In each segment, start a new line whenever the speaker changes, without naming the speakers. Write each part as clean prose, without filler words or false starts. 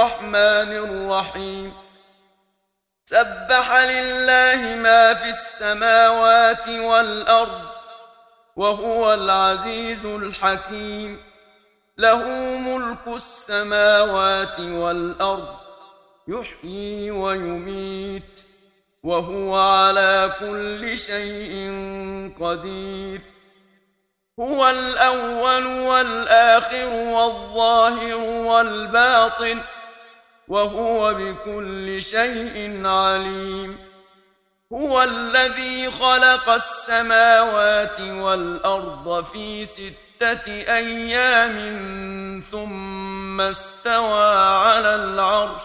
الرحمن الرحيم سبح لله ما في السماوات والأرض وهو العزيز الحكيم له ملك السماوات والأرض يحيي ويميت وهو على كل شيء قدير هو الأول والآخر والظاهر والباطن وهو بكل شيء عليم هو الذي خلق السماوات والأرض في 6 أيام ثم استوى على العرش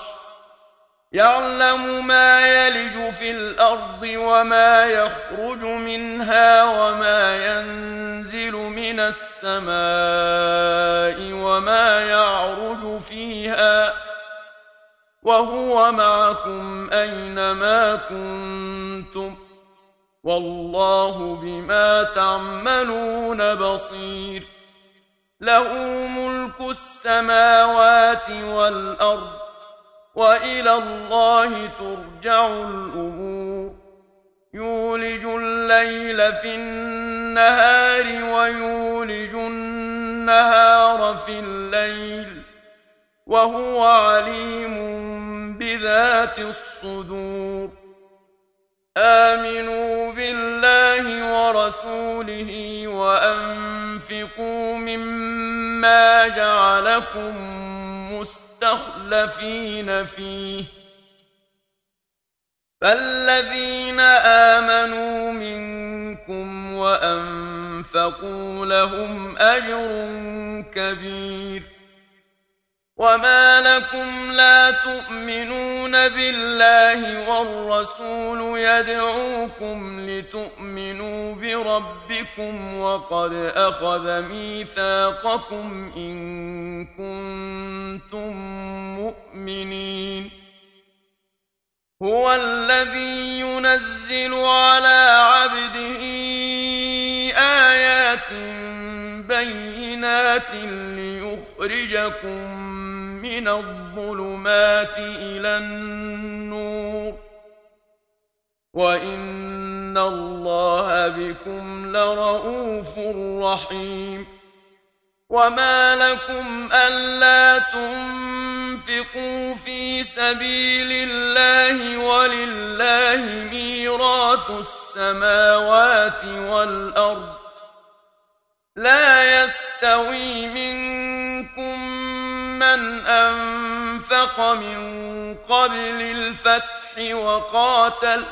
يعلم ما يلج في الأرض وما يخرج منها وما ينزل من السماء وما يعرج فيها وهو معكم أينما كنتم والله بما تعملون بصير له ملك السماوات والأرض وإلى الله ترجع الأمور يولج الليل في النهار ويولج النهار في الليل وهو عليم بذات الصدور آمنوا بالله ورسوله وأنفقوا مما جعلكم مستخلفين فيه فالذين آمنوا منكم وأنفقوا لهم أجر كبير وما لكم لا تؤمنون بالله والرسول يدعوكم لتؤمنوا بربكم وقد أخذ ميثاقكم إن كنتم مؤمنين هو الذي ينزل على عبده آيات بينات ليخرجكم من الظلمات إلى النور وإن الله بكم لرؤوف رحيم وما لكم ألا تنفقوا في سبيل الله ولله ميراث السماوات والأرض لا يستوي منكم من أنفق من قبل الفتح وقاتل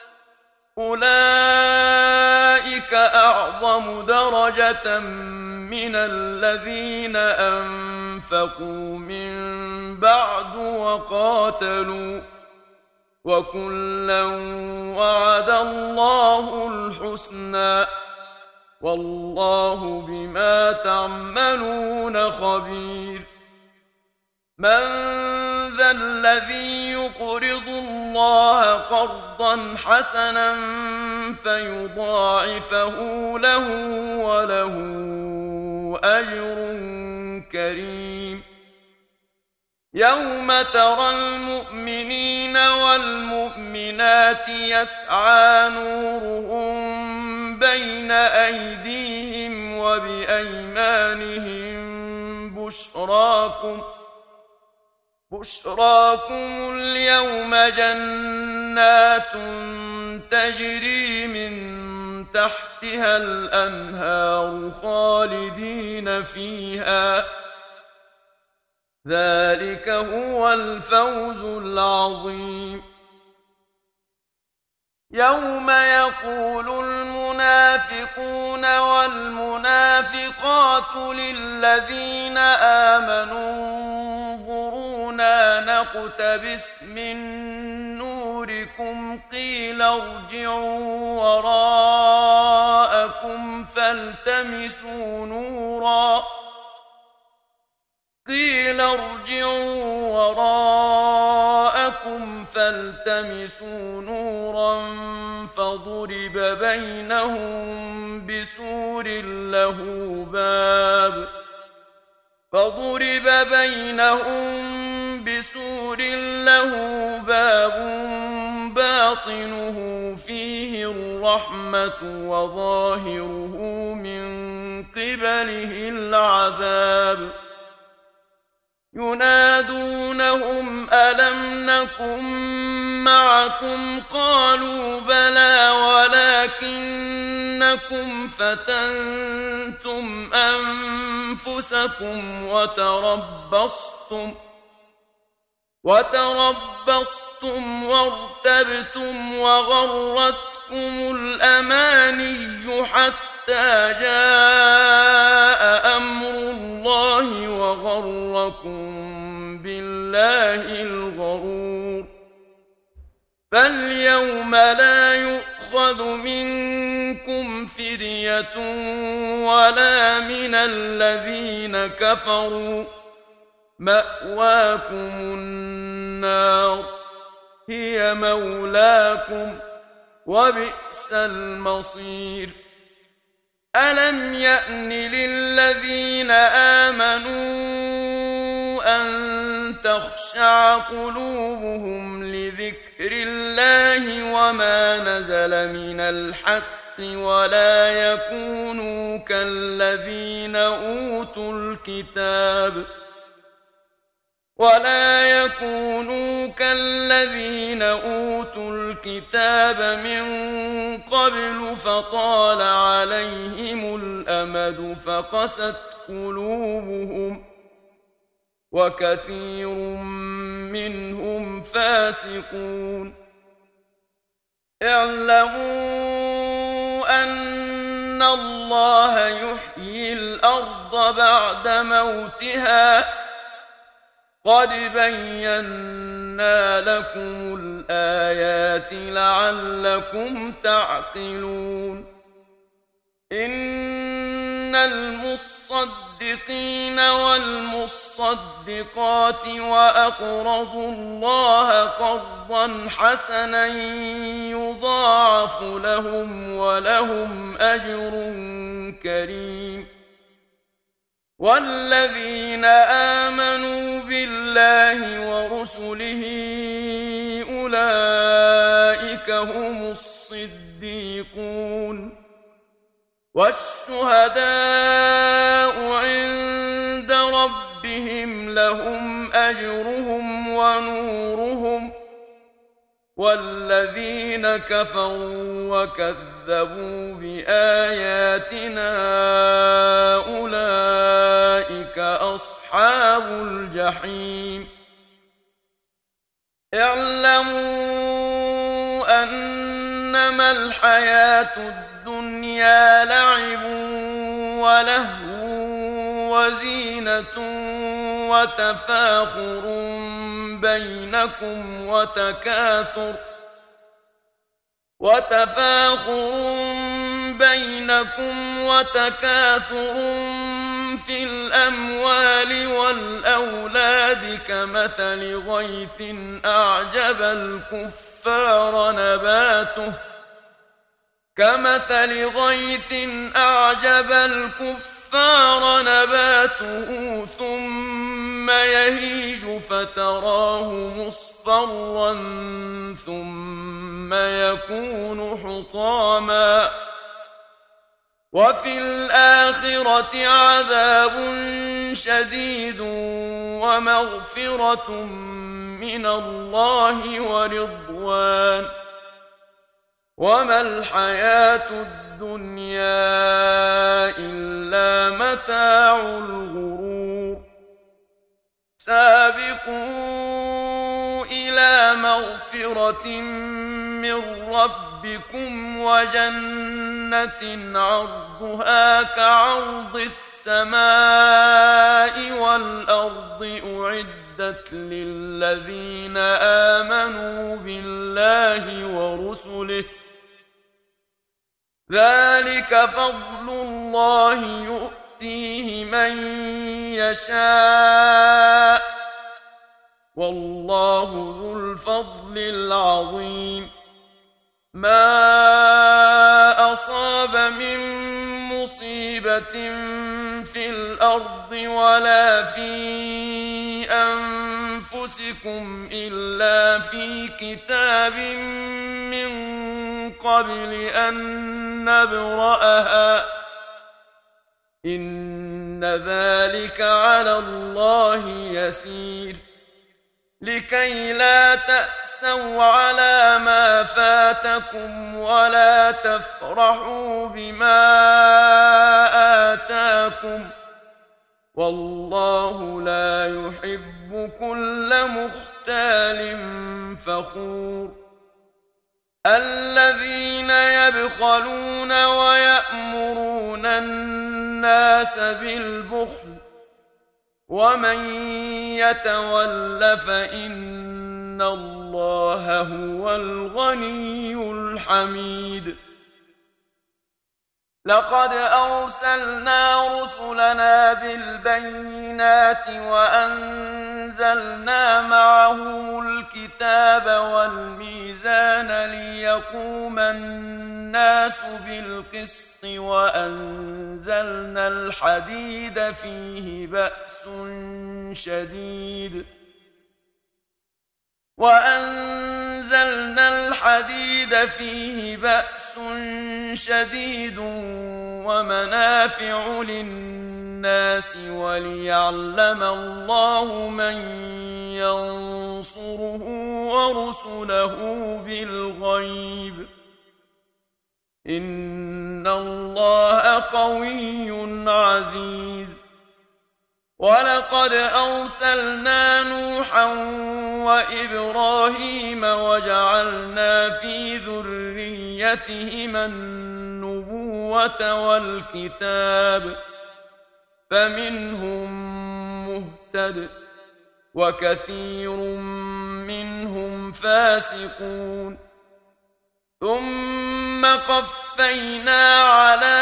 أولئك أعظم درجة من الذين أنفقوا من بعد وقاتلوا وكلا وعد الله الحسنى والله بما تعملون خبير من ذا الذي يقرض الله قرضا حسنا فيضاعفه له وله أجر كريم يوم ترى المؤمنين والمؤمنات يسعى نورهم بين أيديهم وبأيمانهم بشراكم اليوم جنات تجري من تحتها الأنهار خالدين فيها ذلك هو الفوز العظيم يوم يقول المنافقون والمنافقات للذين آمنوا انظرونا نقتبس من نوركم قيل ارجعوا وراءكم فالتمسوا نورا فضرب بينهم بسور له باب باطنه فيه الرحمة وظاهره من قبله العذاب ينادونهم ألم نكن معكم قالوا بلى ولكنكم فتنتم أنفسكم وتربصتم وارتبتم وغرتكم الأماني حتى جاء أمر الله وغركم بالله الغرور فاليوم لا يؤخذ منكم فدية ولا من الذين كفروا مأواكم النار هي مولاكم وبئس المصير ألم يأن للذين آمنوا أن تخشع قلوبهم لذكر الله وما نزل من الحق ولا يكونوا كالذين أوتوا الكتاب من قبل فطال عليهم الأمد فقست قلوبهم وكثير منهم فاسقون اعلموا أن الله يحيي الأرض بعد موتها قد بينا لكم الآيات لعلكم تعقلون إن المصدقين والمصدقات وأقرضوا الله قرضا حسنا يضاعف لهم ولهم أجر كريم والذين آمنوا بالله ورسله أولئك هم الصديقون والشهداء عند ربهم لهم أجرهم ونورهم والذين كفروا وكذبوا بآياتنا أولئك أصحاب الجحيم اعلموا أنما الحياة الدنيا لعب ولهو وزينة وتفاخر بينكم وتكاثر في الأموال والأولاد كمثل غيث أعجب الكفار نباته ثم يهيج فتراه مصفرا ثم يكون حطاما وفي الآخرة عذاب شديد ومغفرة من الله ورضوان وما الحياة الدنيا إلا متاع الغرور سابقوا إلى مغفرة من ربكم وجنة عرضها كعرض السماء والأرض أعدت للذين آمنوا بالله ورسله ذلك فضل الله يؤتيه من يشاء والله ذو الفضل العظيم ما أصاب من مصيبة في الأرض ولا في أنفسكم أنفسكم إلا في كتاب من قبل أن نبرأها إن ذلك على الله يسير لكي لا تأسوا على ما فاتكم ولا تفرحوا بما آتاكم والله لا يحب كل مختال فخور الذين يبخلون ويأمرون الناس بالبخل ومن يتول فإن الله هو الغني الحميد لقد أرسلنا رسلنا بالبينات وأنزلنا معهم الكتاب والميزان ليقوم الناس بالقسط وأنزلنا الحديد فيه بأس شديد ومنافع للناس وليعلم الله من ينصره ورسله بالغيب إن الله قوي عزيز ولقد أرسلنا نوحا وإبراهيم وجعلنا في ذريتهما النبوة والكتاب فمنهم مهتد وكثير منهم فاسقون ثم قفينا على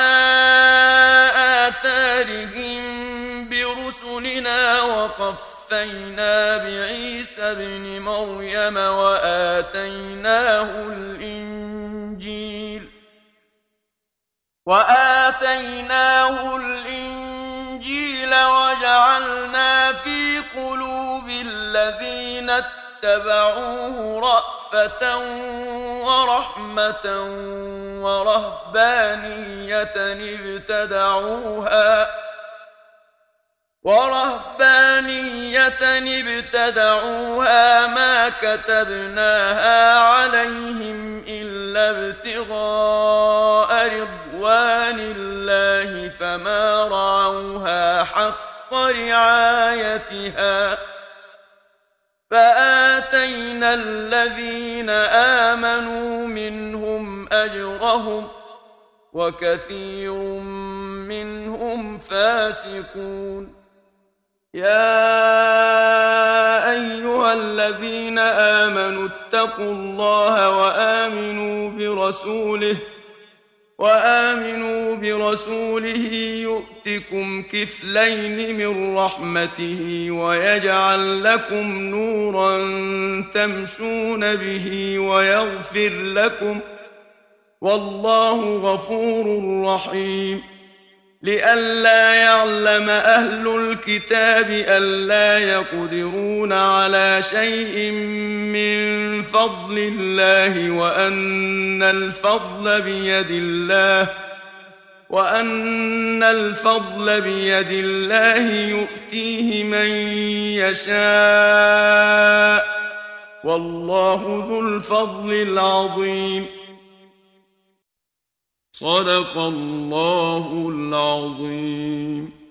آثارهم برسلنا وقفينا بعيسى ابن مريم وآتيناه الإنجيل وجعلنا في قلوب الذين اتبعوه رأفة ورحمة ورهبانية ابتدعوها ما كتبناها عليهم إلا ابتغاء رضوان الله فما رعوها حق رعايتها فآتينا الذين آمنوا منهم أجرهم وكثير منهم فاسقون يا أيها الذين آمنوا اتقوا الله وآمنوا برسوله يؤتكم كفلين من رحمته ويجعل لكم نورا تمشون به ويغفر لكم والله غفور رحيم لئلا يعلم أهل الكتاب ألا يقدرون على شيء من فضل الله وأن الفضل بيد الله يؤتيه من يشاء والله ذو الفضل العظيم صدق الله العظيم.